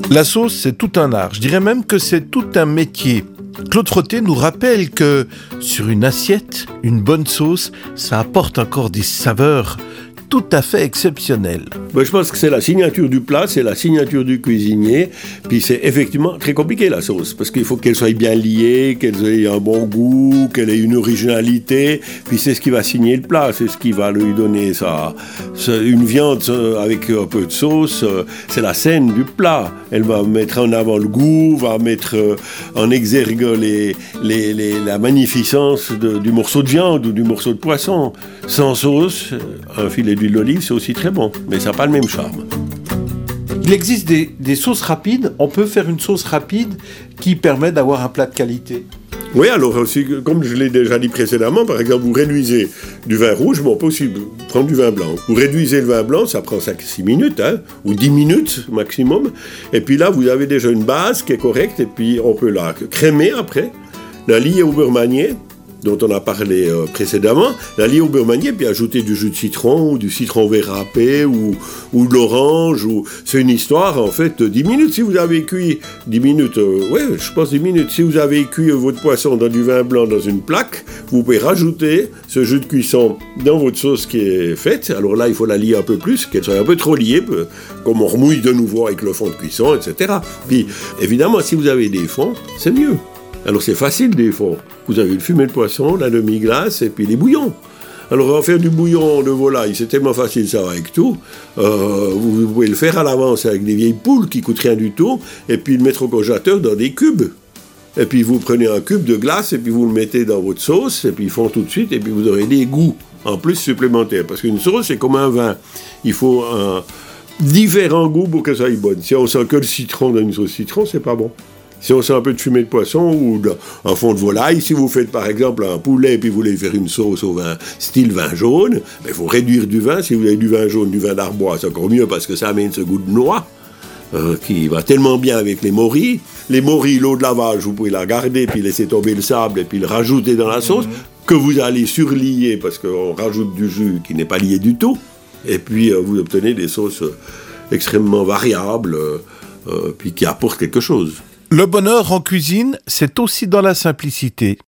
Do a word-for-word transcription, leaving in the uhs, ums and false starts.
La sauce, c'est tout un art. Je dirais même que c'est tout un métier. Claude Frotté nous rappelle que sur une assiette, une bonne sauce, ça apporte encore des saveurs tout à fait exceptionnelles. Ben, je pense que c'est la signature du plat, c'est la signature du cuisinier. Puis c'est effectivement très compliqué la sauce, parce qu'il faut qu'elle soit bien liée, qu'elle ait un bon goût, qu'elle ait une originalité. Puis c'est ce qui va signer le plat, c'est ce qui va lui donner ça. Une viande avec un peu de sauce, c'est la scène du plat. Elle va mettre en avant le goût, va mettre en exergue les, les, les, la magnificence de, du morceau de viande ou du morceau de poisson. Sans sauce, un filet d'huile d'olive, c'est aussi très bon, mais ça n'a pas le même charme. Il existe des, des sauces rapides. On peut faire une sauce rapide qui permet d'avoir un plat de qualité. Oui, alors aussi, comme je l'ai déjà dit précédemment, par exemple, vous réduisez du vin rouge, bon, possible, prendre du vin blanc. Vous réduisez le vin blanc, ça prend cinq à six minutes, hein, ou dix minutes maximum. Et puis là, vous avez déjà une base qui est correcte, et puis on peut la crémer après, la lier au beurre manié, dont on a parlé euh, précédemment, la lier au beurre manié, puis ajouter du jus de citron, ou du citron vert râpé, ou, ou de l'orange, ou... c'est une histoire, en fait, de dix minutes. Si vous avez cuit dix minutes, euh, ouais, je pense dix minutes, si vous avez cuit votre poisson dans du vin blanc dans une plaque, vous pouvez rajouter ce jus de cuisson dans votre sauce qui est faite. Alors là, il faut la lier un peu plus, qu'elle soit un peu trop liée, comme on remouille de nouveau avec le fond de cuisson, et cetera. Puis, évidemment, si vous avez des fonds, c'est mieux. Alors c'est facile des fonds. Vous avez le fumé de poisson, la demi-glace et puis les bouillons. Alors en faire du bouillon de volaille, c'est tellement facile, ça va avec tout. Euh, vous pouvez le faire à l'avance avec des vieilles poules qui coûtent rien du tout, et puis le mettre au congélateur dans des cubes. Et puis vous prenez un cube de glace et puis vous le mettez dans votre sauce, et puis ils font tout de suite, et puis vous aurez des goûts en plus supplémentaires. Parce qu'une sauce, c'est comme un vin. Il faut un différents goûts pour que ça aille bonne. Si on sent que le citron dans une sauce citron, c'est pas bon. Si on sent un peu de fumée de poisson ou de, un fond de volaille, si vous faites par exemple un poulet et puis vous voulez faire une sauce au vin, style vin jaune, il faut réduire du vin. Si vous avez du vin jaune, du vin d'Arbois, c'est encore mieux parce que ça amène ce goût de noix euh, qui va tellement bien avec les morilles. Les morilles, l'eau de lavage, vous pouvez la garder puis laisser tomber le sable et puis le rajouter dans la sauce, mmh. que vous allez surlier parce qu'on rajoute du jus qui n'est pas lié du tout. Et puis euh, vous obtenez des sauces extrêmement variables euh, euh, puis qui apportent quelque chose. Le bonheur en cuisine, c'est aussi dans la simplicité.